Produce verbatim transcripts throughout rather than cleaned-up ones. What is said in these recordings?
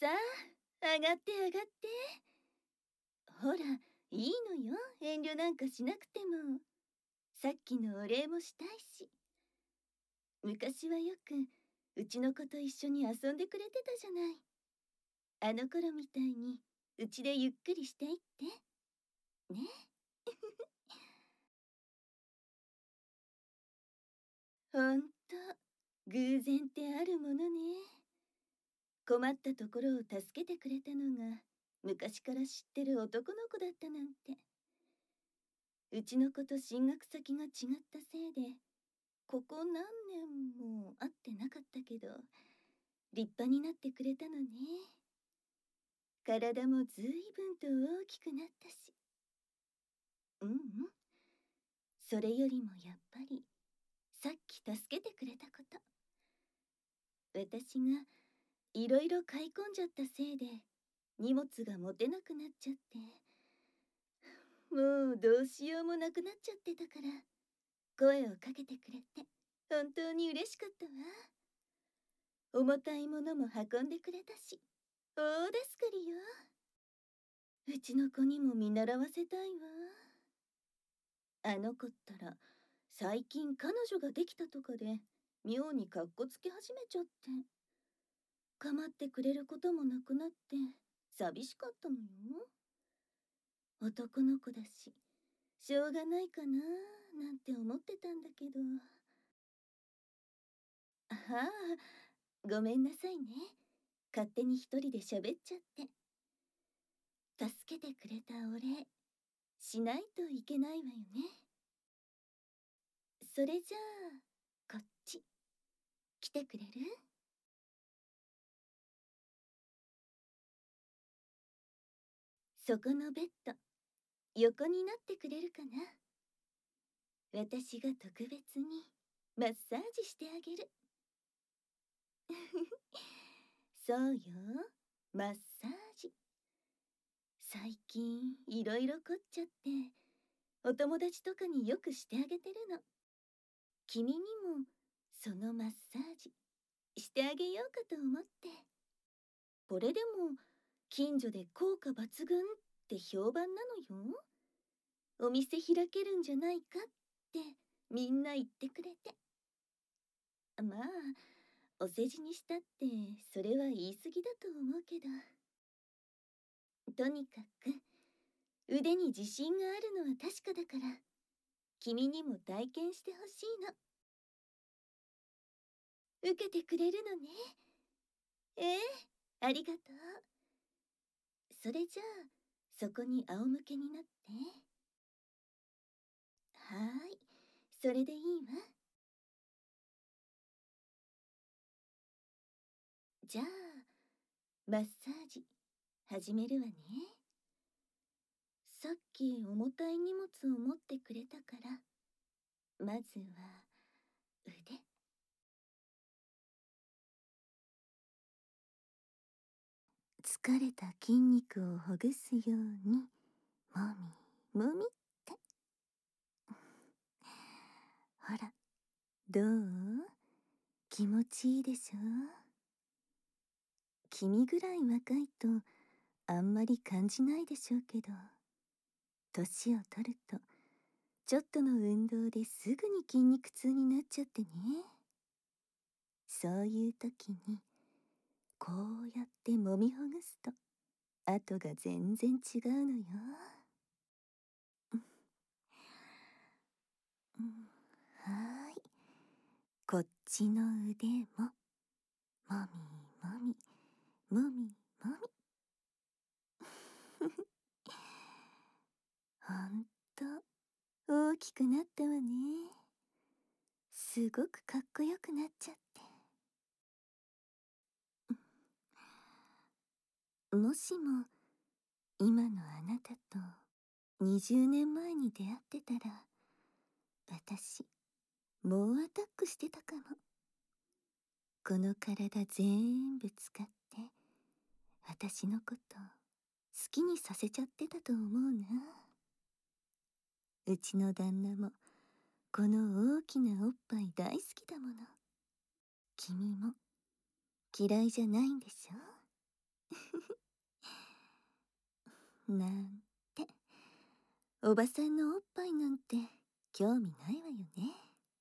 あ、上がって上がって。ほら、いいのよ、遠慮なんかしなくても。さっきのお礼もしたいし。昔はよく、うちの子と一緒に遊んでくれてたじゃない。あの頃みたいに、うちでゆっくりしていって。ね。ほんと、偶然ってあるものね。困ったところを助けてくれたのが、昔から知ってる男の子だったなんて。うちの子と進学先が違ったせいで、ここ何年も会ってなかったけど、立派になってくれたのね。体もずいぶんと大きくなったし。うんうん。それよりもやっぱり、さっき助けてくれたこと。私がいろいろ買い込んじゃったせいで、荷物が持てなくなっちゃって、もうどうしようもなくなっちゃってたから、声をかけてくれて、本当に嬉しかったわ。重たいものも運んでくれたし、大助かりよ。うちの子にも見習わせたいわ。あの子ったら、最近彼女ができたとかで、妙にかっこつけ始めちゃって。構ってくれることもなくなって、寂しかったのよ。男の子だし、しょうがないかななんて思ってたんだけど。ああ、ごめんなさいね。勝手に一人で喋っちゃって。助けてくれたお礼、しないといけないわよね。それじゃあ、こっち、来てくれる？そこのベッド、横になってくれるかな？私が特別にマッサージしてあげる。そうよ、マッサージ。最近いろいろ凝っちゃって、お友達とかによくしてあげてるの。君にもそのマッサージしてあげようかと思って。これでも近所で効果抜群って評判なのよ。お店開けるんじゃないかってみんな言ってくれて。まあ、お世辞にしたってそれは言い過ぎだと思うけど。とにかく腕に自信があるのは確かだから、君にも体験してほしいの。受けてくれるのね。ええ、ありがとう。それじゃあ、そこに仰向けになって。はーい、それでいいわ。じゃあ、マッサージ始めるわね。さっき重たい荷物を持ってくれたから、まずは腕。疲れた筋肉をほぐすように、もみもみって。ほら、どう？気持ちいいでしょ？君ぐらい若いとあんまり感じないでしょうけど、年を取るとちょっとの運動ですぐに筋肉痛になっちゃってね。そういう時にこうやって揉みほぐすと後が全然違うのよ。うん、はーい。こっちの腕ももみもみもみもみ。ほんと大きくなったわね。すごくかっこよくなっちゃって。もしも今のあなたとにじゅうねんまえに出会ってたら、私猛アタックしてたかも。この体全部使って私のこと好きにさせちゃってたと思うな。うちの旦那もこの大きなおっぱい大好きだもの。君も嫌いじゃないんでしょ？ なんて、おばさんのおっぱいなんて興味ないわよね。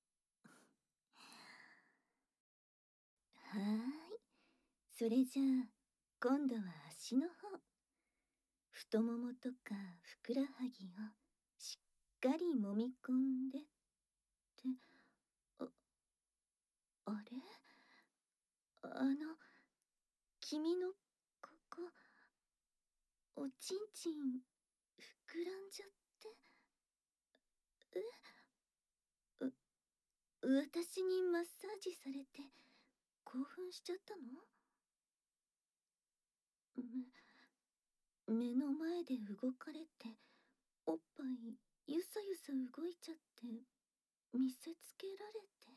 はーい。それじゃあ、今度は足の方。太ももとかふくらはぎをしっかり揉み込んでって、あ、あれあの、君のここ、おちんちん膨らんじゃって、え、う、私にマッサージされて興奮しちゃったの？め、目の前で動かれて、おっぱいゆさゆさ動いちゃって見せつけられて。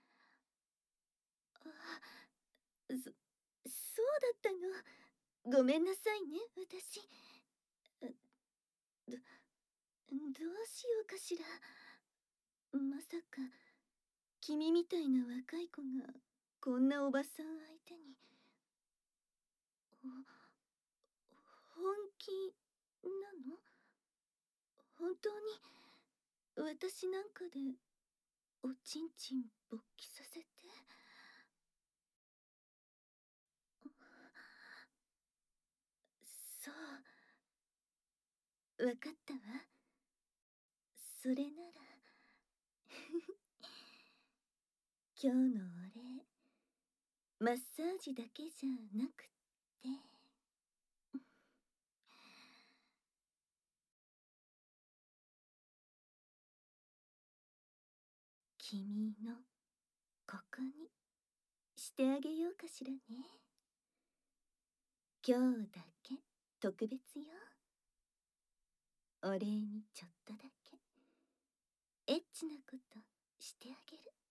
あ、そ、そうだったの。ごめんなさいね、私。ど、どうしようかしら。まさか、君みたいな若い子が、こんなおばさん相手に。ほ、本気なの？本当に、私なんかで、おちんちん勃起させて。そう、わかったわ。それなら今日のお礼、マッサージだけじゃなくって、君のここにしてあげようかしらね。今日だけ特別よ。お礼にちょっとだけエッチなことしてあげる。